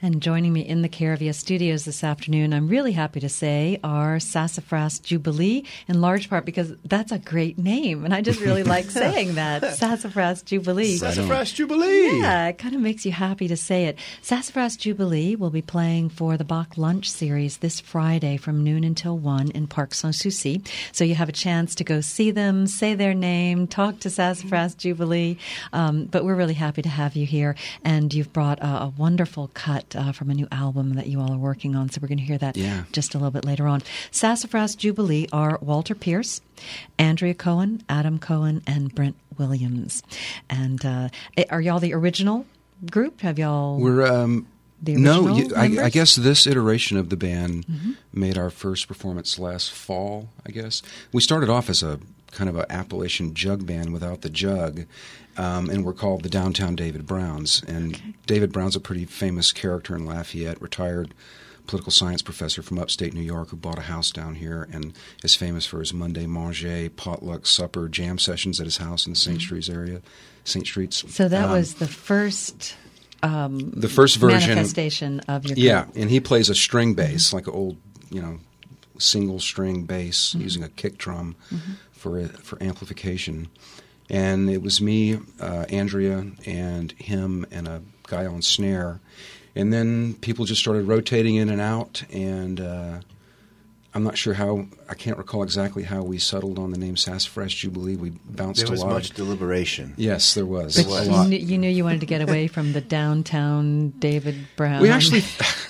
And joining me in the Caravia studios this afternoon, I'm really happy to say, are Sassafras Jubilee, in large part because that's a great name, and I just really like saying that, Sassafras Jubilee. Sassafras Jubilee! Yeah, it kind of makes you happy to say it. Sassafras Jubilee will be playing for the Bach Lunch Series this Friday from noon until 1 in Parc Sans-Souci. So you have a chance to go see them, say their name, talk to Sassafras Jubilee. But we're really happy to have you here, and you've brought a wonderful cut from a new album that you all are working on, so we're going to hear that just a little bit later on. Sassafras Jubilee are Walter Pierce, Andrea Cohen, Adam Cohen, and Brent Williams. And are y'all the original group? Have y'all... We're... the original I guess this iteration of the band made our first performance last fall, I guess. We started off as a kind of an Appalachian jug band without the jug, and we're called the Downtown David Browns. And David Brown's a pretty famous character in Lafayette, retired political science professor from upstate New York who bought a house down here and is famous for his Monday Manger, potluck supper, jam sessions at his house in the St. Streets area, St. Streets. So that was the first version manifestation of your group. Yeah, and he plays a string bass, like an old, single string bass using a kick drum for amplification. And it was me, Andrea, and him, and a guy on snare. And then people just started rotating in and out, and I'm not sure how, I can't recall exactly how we settled on the name Sassafras Jubilee. We bounced a lot. There was much deliberation. Yes, there was. But you knew you wanted to get away from the Downtown David Brown. We actually...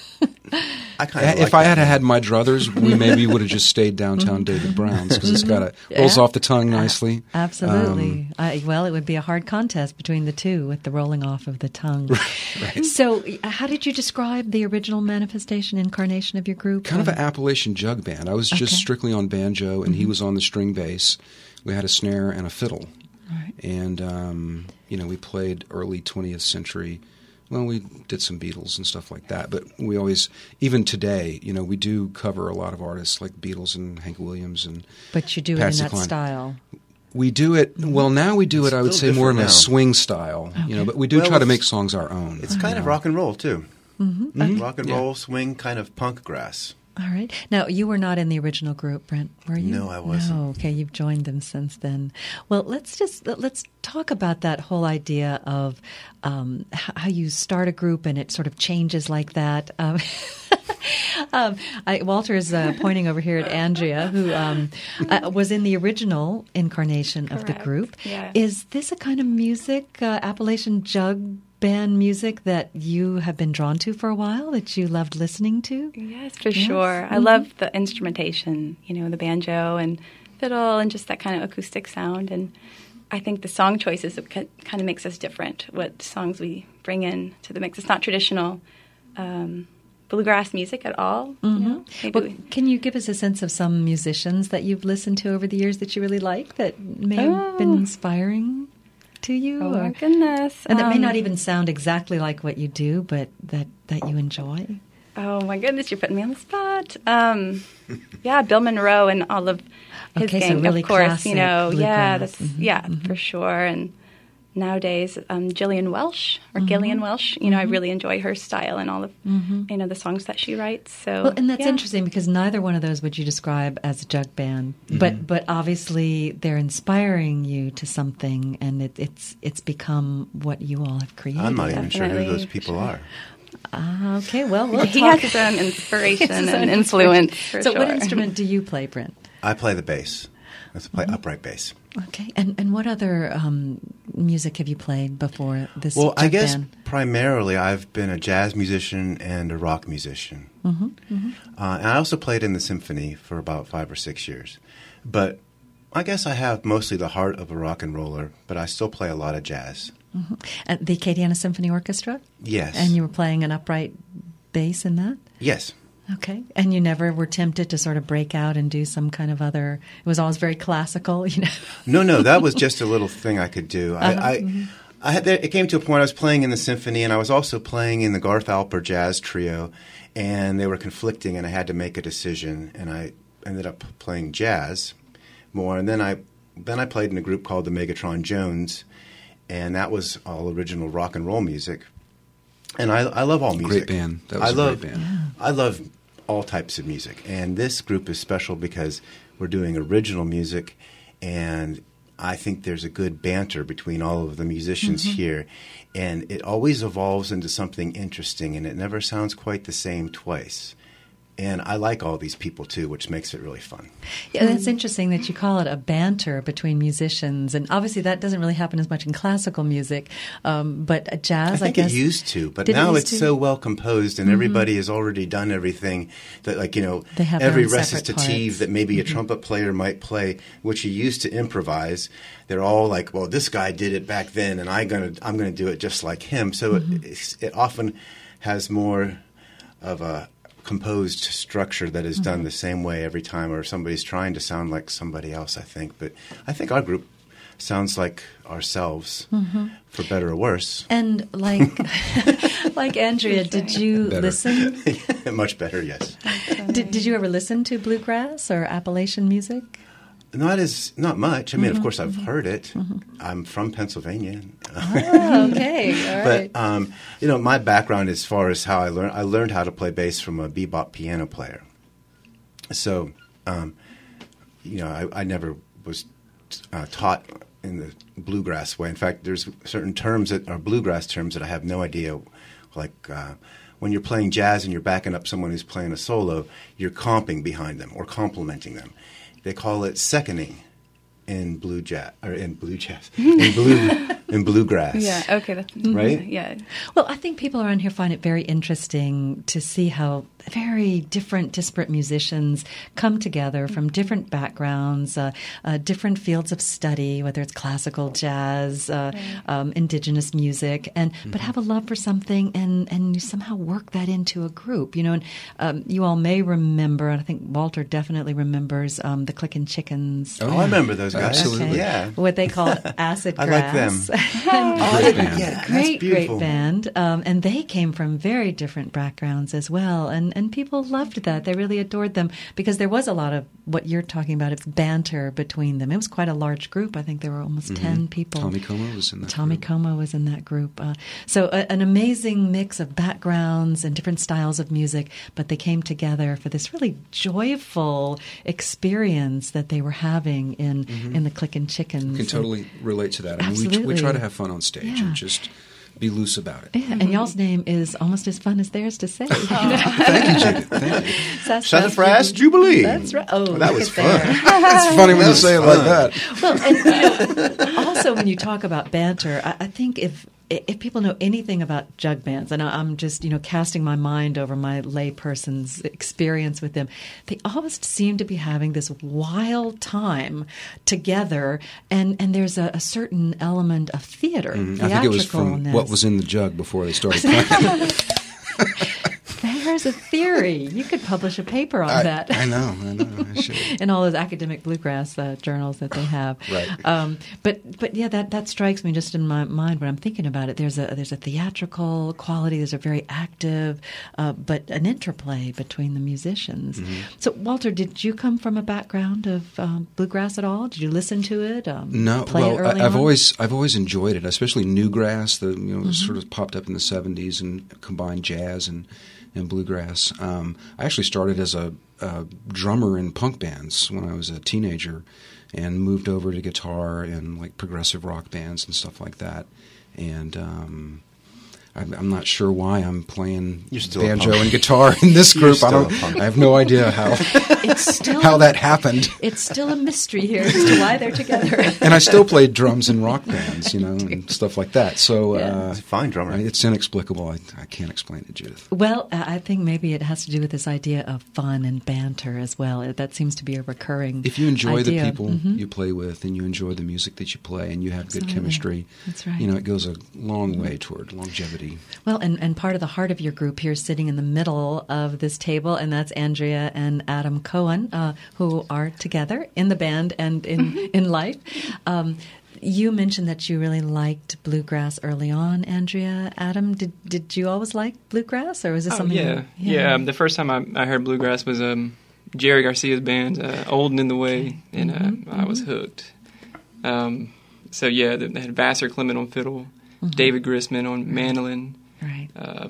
If I had had my druthers, we maybe would have just stayed Downtown David Brown's because it's got rolls off the tongue nicely. Absolutely. Well, it would be a hard contest between the two with the rolling off of the tongue. Right. So how did you describe the original manifestation, incarnation of your group? Kind of an Appalachian jug band. I was just strictly on banjo, and he was on the string bass. We had a snare and a fiddle. Right. And, we played early 20th century. Well, we did some Beatles and stuff like that, but we always, even today, we do cover a lot of artists like Beatles and Hank Williams and But you do Patsy it in that Cline. style. We do it, well, now we do it, I would say, more in a swing style, but we do try to make songs our own. It's kind of rock and roll, too. Rock and roll, swing, kind of punk grass. All right. Now, you were not in the original group, Brent, were you? No, I wasn't. No, okay, you've joined them since then. Well, let's talk about that whole idea of how you start a group and it sort of changes like that. Walter is pointing over here at Andrea, who was in the original incarnation of the group. Yeah. Is this a kind of music, Appalachian jug band music, that you have been drawn to for a while, that you loved listening to? Yes, for sure. I love the instrumentation, the banjo and fiddle and just that kind of acoustic sound. And I think the song choices kind of makes us different, what songs we bring in to the mix. It's not traditional bluegrass music at all. Can you give us a sense of some musicians that you've listened to over the years that you really like, that may have been inspiring to you? Oh, my goodness. And that may not even sound exactly like what you do, but that you enjoy? Oh, my goodness, you're putting me on the spot. Bill Monroe and all of his gang, so really of course. classic That's bluegrass. for sure. And nowadays, Gillian Welsh, I really enjoy her style and all of, the songs that she writes. So, well, and that's interesting because neither one of those would you describe as a jug band, but obviously they're inspiring you to something, and it's become what you all have created. I'm not even sure who those people are. Okay, well, he has his own inspiration and influence. So what instrument do you play, Brent? I play the bass. I play upright bass. Okay, and what other music have you played before this Well, I guess band? primarily I've been a jazz musician and a rock musician. And I also played in the symphony for about 5 or 6 years. But I guess I have mostly the heart of a rock and roller, but I still play a lot of jazz. At the Acadiana Symphony Orchestra? Yes. And you were playing an upright bass in that? Yes. Okay. And you never were tempted to sort of break out and do some kind of other, it was always very classical, No, that was just a little thing I could do. It came to a point I was playing in the symphony and I was also playing in the Garth Alper Jazz Trio, and they were conflicting and I had to make a decision, and I ended up playing jazz more. And then I played in a group called the Megatron Jones, and that was all original rock and roll music. And I love all music. Great band. That was a great band. Yeah. I love all types of music. And this group is special because we're doing original music, and I think there's a good banter between all of the musicians here. And it always evolves into something interesting, and it never sounds quite the same twice. And I like all these people, too, which makes it really fun. Yeah, that's interesting that you call it a banter between musicians. And obviously that doesn't really happen as much in classical music, but jazz, I think guess. it used to, but Did it now used it's to? so well composed, and everybody has already done everything that, like, They have their every own separate recitative parts. that maybe a trumpet player might play, which you used to improvise. They're all like, well, this guy did it back then, and I'm gonna do it just like him. So it often has more of a composed structure that is done the same way every time, or somebody's trying to sound like somebody else, I think. But I think our group sounds like ourselves, for better or worse. And like Andrea, did you Better. listen? Much better, yes. Did you ever listen to bluegrass or Appalachian music? Not much. I mean, of course, I've heard it. I'm from Pennsylvania. Oh, okay. All right. But my background as far as how I learned how to play bass from a bebop piano player. So, I never was taught in the bluegrass way. In fact, there's certain terms that are bluegrass terms that I have no idea. Like when you're playing jazz and you're backing up someone who's playing a solo, you're comping behind them or complementing them. They call it seconding in bluegrass. Yeah. Okay. That's Right? Yeah. Well, I think people around here find it very interesting to see how very different, disparate musicians come together from different backgrounds, different fields of study, whether it's classical, jazz, indigenous music, but have a love for something and you somehow work that into a group. And you all may remember, and I think Walter definitely remembers, the Clickin' Chickens. Oh, I remember those guys. Absolutely. Okay. Yeah. What they call acid I grass. like them. Great band. Yeah, that's Great beautiful. band. And they came from very different backgrounds as well. And people loved that. They really adored them because there was a lot of what you're talking about. It's banter between them. It was quite a large group. I think there were almost 10 people. Tommy Como was in that Tommy group. Como was in that group. So an amazing mix of backgrounds and different styles of music, but they came together for this really joyful experience that they were having in the Clickin' Chickens. You can totally relate to that. I mean, Absolutely. we try to have fun on stage Yeah. and just be loose about it. Yeah, and y'all's name is almost as fun as theirs to say. Thank you, Judith. Thank you. Sassafras Jubilee. That's right. Oh, Well, that look was at fun. there. It's funny when you say it like that. Well, and also when you talk about banter, I think if people know anything about jug bands, and I'm just casting my mind over my layperson's experience with them, they always seem to be having this wild time together, and there's a certain element of theater, I think it was from what was in the jug before they started playing. There's a theory. You could publish a paper on that. I know. I should. In all those academic bluegrass journals that they have. Right. But yeah, that strikes me just in my mind when I'm thinking about it. There's a theatrical quality. There's a very active, but an interplay between the musicians. So, Walter, did you come from a background of bluegrass at all? Did you listen to it? No. Play it early I've on? always enjoyed it, especially newgrass. Sort of popped up in the '70s and combined jazz and bluegrass. I actually started as a drummer in punk bands when I was a teenager, and moved over to guitar and like progressive rock bands and stuff like that. And I'm not sure why I'm playing You're still a banjo punk. and guitar in this You're group. still a punk. I have no idea how It's still how that happened. It's still a mystery here as to why they're together. And I still played drums in rock bands, and stuff like that. So Yeah. He's a fine drummer. it's inexplicable. I can't explain it, Judith. Well, I think maybe it has to do with this idea of fun and banter as well. That seems to be a recurring If you enjoy idea. the people you play with, and you enjoy the music that you play, and you have good Absolutely. chemistry, That's right. it goes a long way toward longevity. Well, and part of the heart of your group here sitting in the middle of this table, and that's Andrea and Adam Cohen, who are together in the band and in life. You mentioned that you really liked bluegrass early on, Andrea. Adam, did you always like bluegrass, or was this something? Yeah. The first time I heard bluegrass was Jerry Garcia's band, Old and in the Way, and I was hooked. So yeah, they had Vassar Clement on fiddle, David Grisman on mandolin, Right.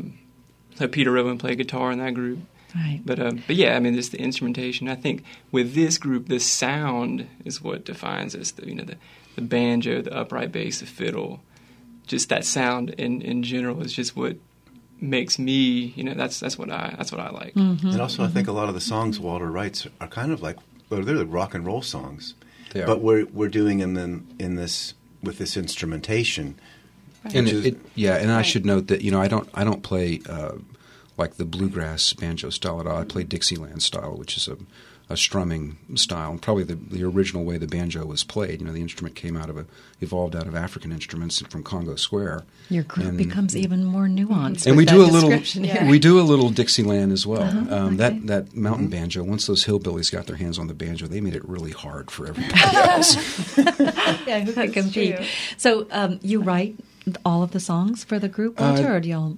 Peter Rowan played guitar in that group. Right. But yeah, I mean, just the instrumentation. I think with this group, the sound is what defines us. The banjo, the upright bass, the fiddle, just that sound in general is just what makes me. That's what I like. Mm-hmm. And also, I think a lot of the songs Walter writes are kind of like they're rock and roll songs, But we're doing them in this with this instrumentation. Right. And I should note that I don't play like the bluegrass banjo style at all. I play Dixieland style, which is a strumming style, and probably the original way the banjo was played. The instrument evolved out of African instruments from Congo Square. Your group becomes even more nuanced. And with we do a little Dixieland as well. Okay. That mountain banjo. Once those hillbillies got their hands on the banjo, they made it really hard for everybody else. Yeah, who could compete? True. So you write all of the songs for the group, Walter, or do y'all?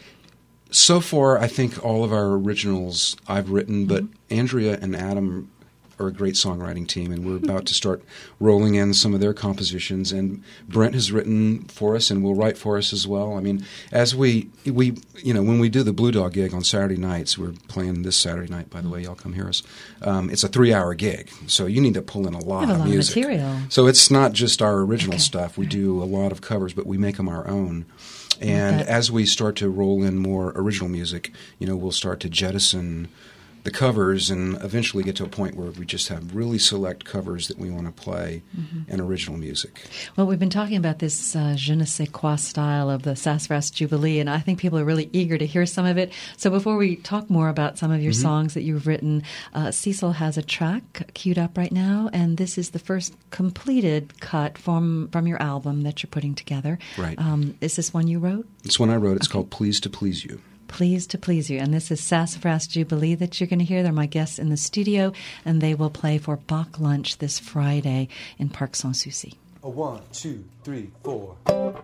So far, I think all of our originals I've written, but Andrea and Adam are a great songwriting team, and we're about to start rolling in some of their compositions. And Brent has written for us and will write for us as well. I mean, as we when we do the Blue Dog gig on Saturday nights, we're playing this Saturday night, by the way, y'all come hear us. It's a 3-hour gig, so you need to pull in a lot of music. Material. So it's not just our original stuff. We do a lot of covers, but we make them our own. And as we start to roll in more original music, we'll start to jettison the covers and eventually get to a point where we just have really select covers that we want to play and original music. Well, we've been talking about this je ne sais quoi style of the Sassafras Jubilee, and I think people are really eager to hear some of it. So before we talk more about some of your songs that you've written, Cecil has a track queued up right now, and this is the first completed cut from your album that you're putting together. Right. Is this one you wrote? It's one I wrote. It's called Pleased to Please You. Pleased to Please You. And this is Sassafras Jubilee that you're going to hear. They're my guests in the studio, and they will play for Bach Lunch this Friday in Parc Sans Souci. 1, 2, 3, 4.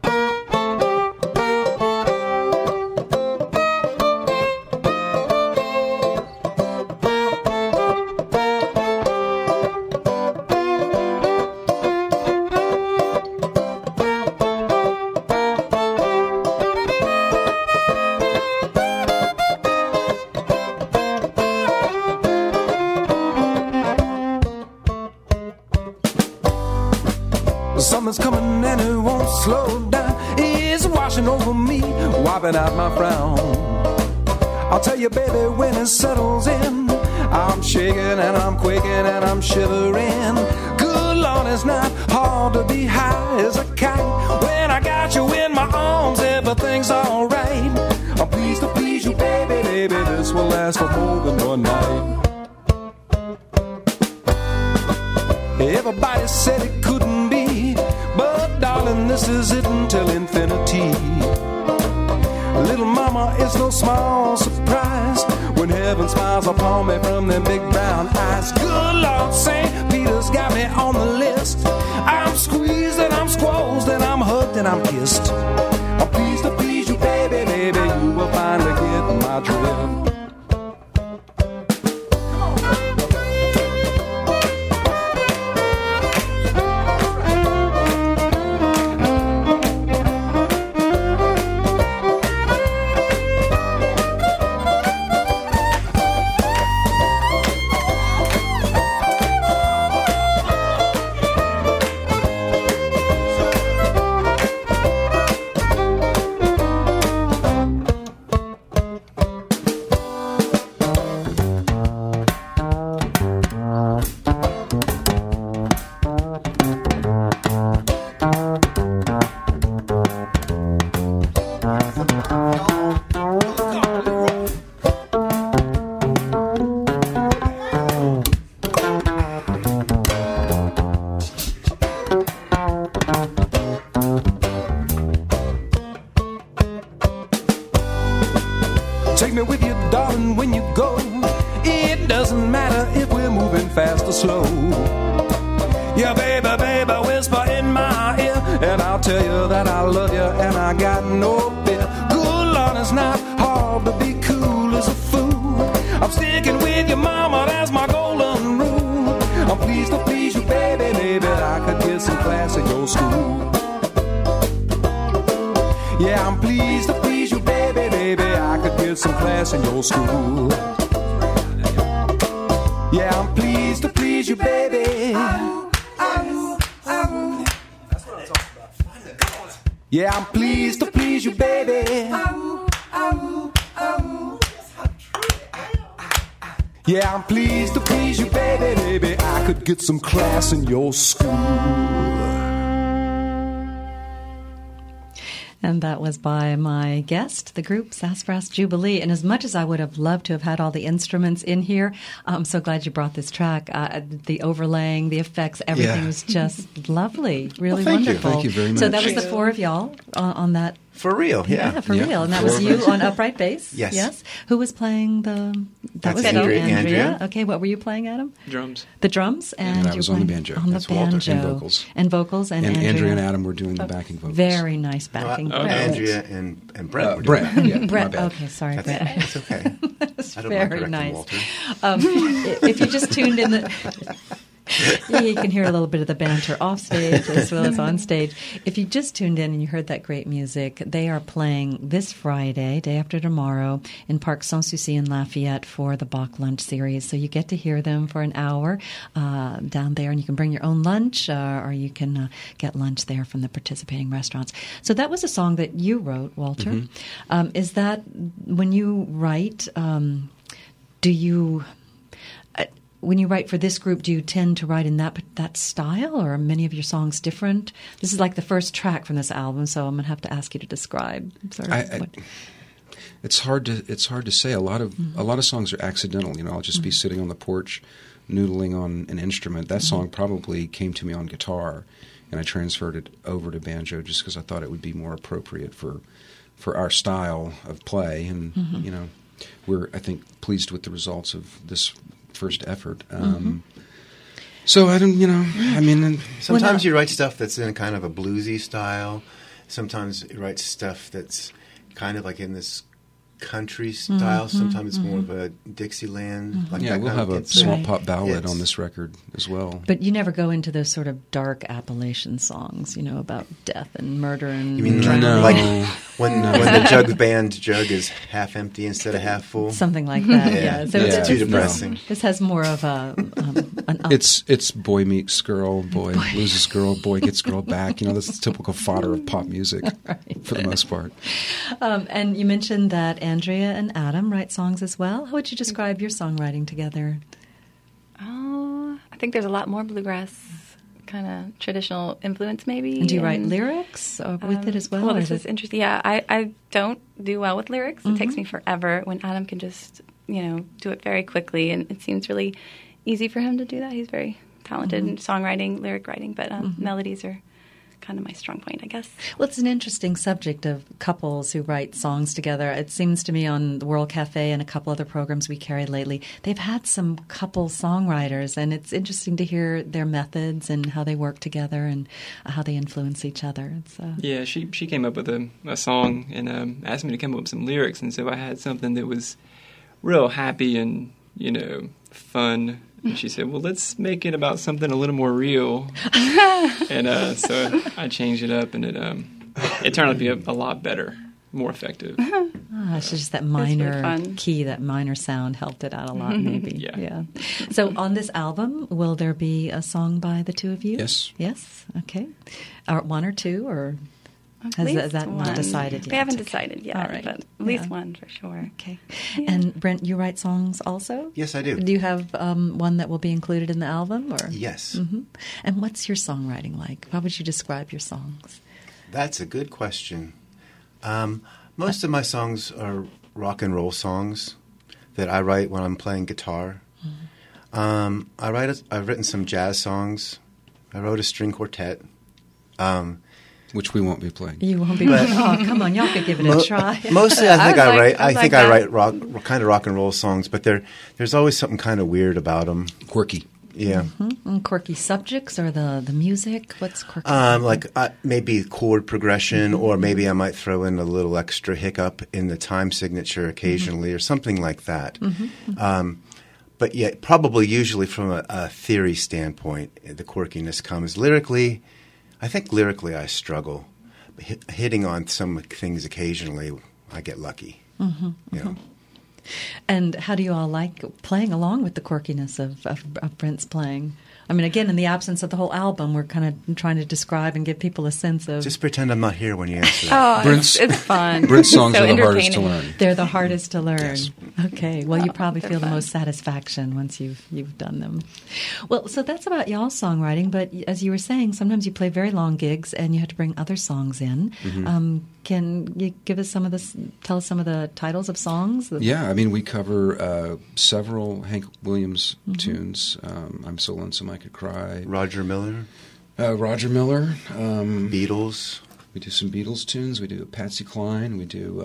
Summer's coming and it won't slow down. It's washing over me, wiping out my frown. I'll tell you, baby, when it settles in, I'm shaking and I'm quaking and I'm shivering. Good Lord, it's not hard to be high as a kite. When I got you in my arms, everything's alright. I'm pleased to please you, baby, baby, this will last for more than one night. Everybody said it couldn't be, but darling, this is it until infinity. Little mama, it's no small surprise when heaven smiles upon me from them big brown eyes. Good Lord, St. Peter's got me on the list. I'm squeezed and I'm squozed and I'm hugged and I'm kissed. I'm pleased to please you, baby, baby, you will finally get my drift. Take me with you, darling, when you go. It doesn't matter if we're moving fast or slow. Yeah, baby, baby, whisper in my ear, and I'll tell you that I love you and I got no fear. Good Lord, it's not hard to be cool as a fool. I'm sticking with your mama, that's my golden rule. I'm pleased to please you, baby, baby, I could get some class at your school. Yeah, I'm pleased to please you, baby. get some class in your school. Yeah, I'm pleased to please you, baby. Yeah, I'm pleased to please you, baby. Yeah, I'm pleased to please you, baby. Maybe I could get some class in your school. And that was by my guest, the group Sassafras Jubilee. And as much as I would have loved to have had all the instruments in here, I'm so glad you brought this track. The overlaying, the effects, everything was just lovely. Really wonderful. Thank you very much. So that was the four of y'all on that. For real, yeah. For real. And that was you on upright bass? Yes. Who was playing the... That That's was you, Andrea. Okay, what were you playing, Adam? Drums. The drums? And I was on the banjo. On the That's Walter. banjo. And vocals. And vocals. And Andrea and Adam were doing the backing vocals. Very nice backing vocals. Andrea and Brett were doing Brett, that. yeah. Brett, my bad. okay, sorry, That's, Brett. that's okay. That's I don't mind very correcting nice. Walter. If you just tuned in, you can hear a little bit of the banter off stage as well as on stage. If you just tuned in and you heard that great music, they are playing this Friday, day after tomorrow, in Parc Sans-Souci in Lafayette for the Bach Lunch Series. So you get to hear them for an hour down there, and you can bring your own lunch or you can get lunch there from the participating restaurants. So that was a song that you wrote, Walter. Mm-hmm. Is that when you write, do you... When you write for this group, do you tend to write in that style, or are many of your songs different? This is like the first track from this album, so I'm going to have to ask you to describe. It's hard to say. A lot of songs are accidental. You know, I'll just be sitting on the porch, noodling on an instrument. That song probably came to me on guitar, and I transferred it over to banjo just because I thought it would be more appropriate for our style of play. And you know, we're, I think, pleased with the results of this first effort. So I don't, I mean... Sometimes you write stuff that's in kind of a bluesy style. Sometimes you write stuff that's kind of like in this country style. Sometimes it's more of a Dixieland. Like we'll have a small pop ballad on this record as well. But you never go into those sort of dark Appalachian songs, about death and murder and... You mean no. like when the jug is half empty instead of half full? Something like that, yeah. So it's too depressing. No. This has more of an It's boy meets girl, boy loses girl, boy gets girl back. This is typical fodder of pop music for the most part. And you mentioned that Andrea and Adam write songs as well. How would you describe your songwriting together? Oh, I think there's a lot more bluegrass kind of traditional influence maybe. And do you write lyrics with it as well? Well, this is interesting. Yeah, I don't do well with lyrics. It takes me forever when Adam can just, do it very quickly. And it seems really easy for him to do that. He's very talented in songwriting, lyric writing, but melodies are kind of my strong point, I guess. Well, it's an interesting subject of couples who write songs together. It seems to me on the World Cafe and a couple other programs we carried lately, they've had some couple songwriters, and it's interesting to hear their methods and how they work together and how they influence each other. Yeah, she came up with a song and asked me to come up with some lyrics, and so I had something that was real happy and, fun. And she said, well, let's make it about something a little more real. And so I changed it up, and it turned out to be a lot better, more effective. It's just that minor really key, that minor sound helped it out a lot, maybe. Yeah. So on this album, will there be a song by the two of you? Yes. Yes? Okay. One or two, or... Is that not decided yet? We haven't decided yet, all right. But at least one for sure. Okay. Yeah. And Brent, you write songs also? Yes, I do. Do you have one that will be included in the album? Or? Yes. Mm-hmm. And what's your songwriting like? How would you describe your songs? That's a good question. Most of my songs are rock and roll songs that I write when I'm playing guitar. I've written some jazz songs. I wrote a string quartet. Which we won't be playing. You won't be. Oh, come on, y'all could give it a try. Mostly, I think I write rock and roll songs, but there's always something kind of weird about them. Quirky. Yeah. Mm-hmm. And quirky subjects or the music? What's quirky? Maybe chord progression, or maybe I might throw in a little extra hiccup in the time signature occasionally, or something like that. But yet, probably usually from a theory standpoint, the quirkiness comes lyrically. I think lyrically I struggle. Hitting on some things occasionally, I get lucky. You know. And how do you all like playing along with the quirkiness of Brent's playing? I mean, again, in the absence of the whole album, we're kind of trying to describe and give people a sense of... Just pretend I'm not here when you answer that. Oh, it's fun. Brent's songs So are the hardest to entertaining. learn. They're the hardest to learn. Yes. Okay. Well, you probably they're feel the fun. most satisfaction once you've done them. Well, so that's about y'all's songwriting. But as you were saying, sometimes you play very long gigs and you have to bring other songs in. Can you give us tell us some of the titles of songs? Yeah, I mean, we cover several Hank Williams tunes. I'm So Lonesome I Could Cry. Roger Miller, Roger Miller. Beatles, We do some Beatles tunes. We do Patsy Cline. We do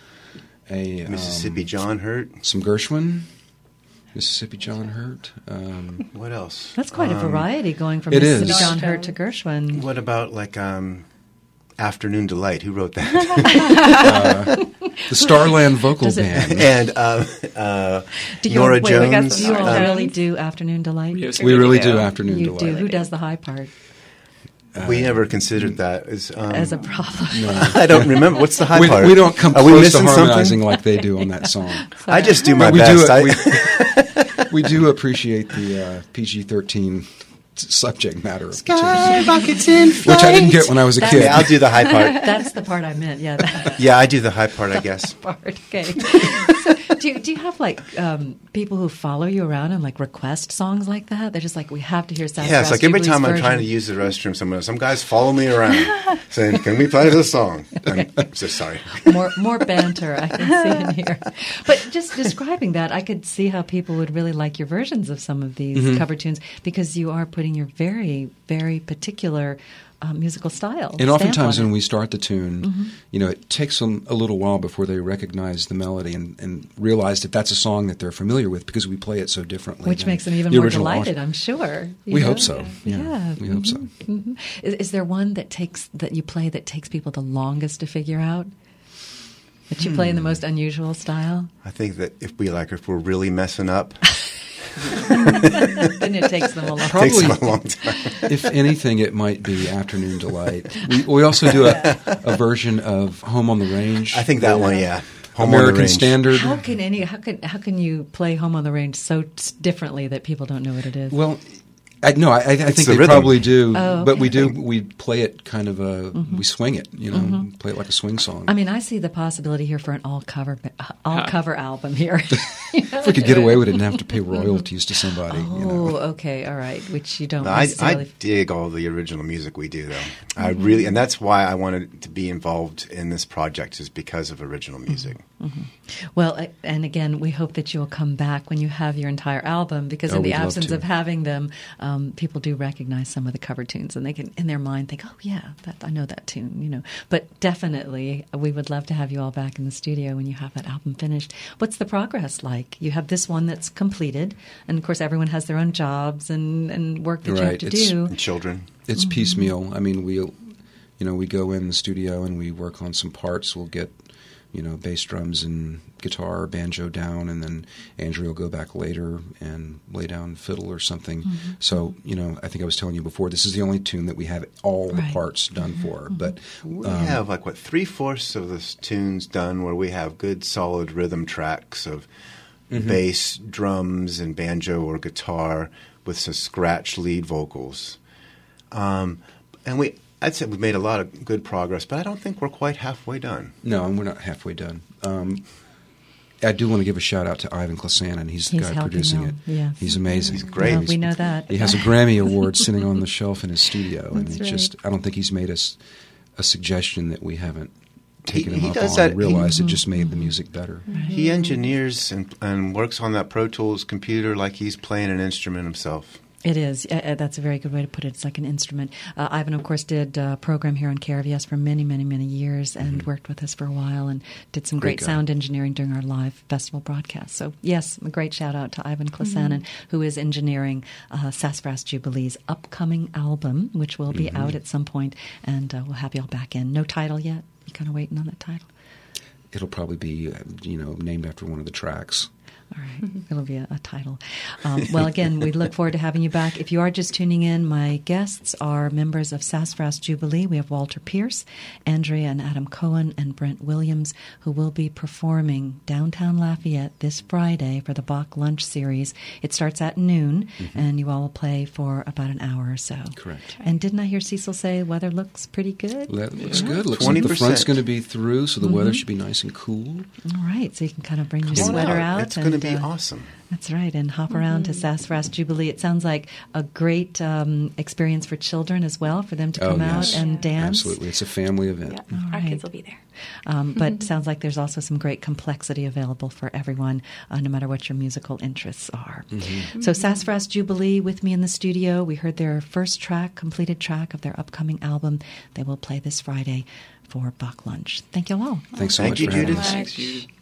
Mississippi John Hurt. some Gershwin. Mississippi John Hurt. What else? That's quite a variety going from it Mississippi is. John Hurt to Gershwin. What about like Afternoon Delight? Who wrote that? The Starland Vocal Does it- Band. And Do you- Nora wait, we got Jones. Do you all Nora really Jones. do Afternoon Delight? Yes, We really do do. Afternoon You Delight. do. Who does the high part We never considered that as as a problem? I don't remember. What's the high part? We don't come Are we close to missing harmonizing something? like they do on that song. I just do my But we do best. we do appreciate the PG-13 subject matter of the tune, Rockets in which I didn't get when I was a kid. Yeah, I'll do the high part. That's the part I meant. Yeah, that Yeah, I do the high part, I guess. part. Okay. So, do you have like people who follow you around and like request songs like that? They're just like, we have to hear Sassafras Yeah, it's like every Jubilee's time I'm version. trying to use the restroom, some guys follow me around saying, "Can we play this song?" I'm so sorry. more banter I can see in here. But just describing that, I could see how people would really like your versions of some of these cover tunes because you are putting your very, very particular musical style. And oftentimes stamp on when it. we start the tune, it takes them a little while before they recognize the melody and realize that that's a song that they're familiar with because we play it so differently. Which than makes them even the more original delighted, author. I'm sure. You We know? hope so. Yeah, we hope so. Mhm. Is there one that you play that takes people the longest to figure out? That you play in the most unusual style? I think that if we're really messing up, Then it takes them a long it takes Probably- them a long time. If anything, it might be Afternoon Delight. We also do a version of Home on the Range. I think that one, yeah. Home on the American Range. Standard. How can you play Home on the Range so differently that people don't know what it is? Well, I think the they rhythm. probably do, Oh, but okay. we play it kind of we swing it, play it like a swing song. I mean, I see the possibility here for an all cover album here. If we could get away with it and have to pay royalties to somebody, Oh, okay, all right. Which you don't No, I necessarily. dig all the original music we do, though. I really, and that's why I wanted to be involved in this project, is because of original music. Well, and again, we hope that you'll come back when you have your entire album, because Oh, in the we'd love absence to. of having them, people do recognize some of the cover tunes, and they can, in their mind, think, "Oh, yeah, I know that tune." But definitely, we would love to have you all back in the studio when you have that album finished. What's the progress like? You have this one that's completed, and of course, everyone has their own jobs and work that you have Right, to it's- do. And children. it's piecemeal. I mean, we go in the studio and we work on some parts. We'll get bass drums and guitar, banjo down, and then Andrea will go back later and lay down fiddle or something. So, I think I was telling you before, this is the only tune that we have all the Right. parts done for. But We have 3/4 of the tunes done where we have good solid rhythm tracks of bass, drums, and banjo or guitar with some scratch lead vocals. And I'd say we've made a lot of good progress, but I don't think we're quite halfway done. no, and we're not halfway done. I do want to give a shout out to Ivan Klasanin. He's the He's guy helping producing them, it. yes. He's amazing. He's great. Well, we know that. He has a Grammy Award sitting on the shelf in his studio, and That's it's right. I don't think he's made us a suggestion that we haven't taken He him up does on that- and realized it just made the music better. He engineers and works on that Pro Tools computer like he's playing an instrument himself. It is. That's a very good way to put it. It's like an instrument. Ivan, of course, did a program here on KRVS for many, many, many years and worked with us for a while and did some great Great guy. sound engineering during our live festival broadcast. So, yes, a great shout out to Ivan Klasanin, who is engineering Sassafras Jubilee's upcoming album, which will be out at some point, and we'll have you all back in. No title yet? You kind of waiting on that title? It'll probably be named after one of the tracks. All right. It'll be a title. Well, again, we look forward to having you back. If you are just tuning in, my guests are members of Sassafras Jubilee. We have Walter Pierce, Andrea and Adam Cohen, and Brent Williams, who will be performing downtown Lafayette this Friday for the Bach Lunch Series. It starts at noon, and you all will play for about an hour or so. Correct. And didn't I hear Cecil say weather looks pretty good? That looks good. Looks like the front's going to be through, so the weather should be nice and cool. All right. So you can kind of bring your sweater out. It's going to be awesome. That's right, and hop around to Sassafras Jubilee. It sounds like a great experience for children as well, for them to come out and dance. Absolutely. It's a family event. Yeah, our kids will be there. But sounds like there's also some great complexity available for everyone, no matter what your musical interests are. So Sassafras Jubilee with me in the studio. We heard their first track, completed track of their upcoming album. They will play this Friday for Bach Lunch. Thank you all. Thanks so much for having us. Thanks, Judy.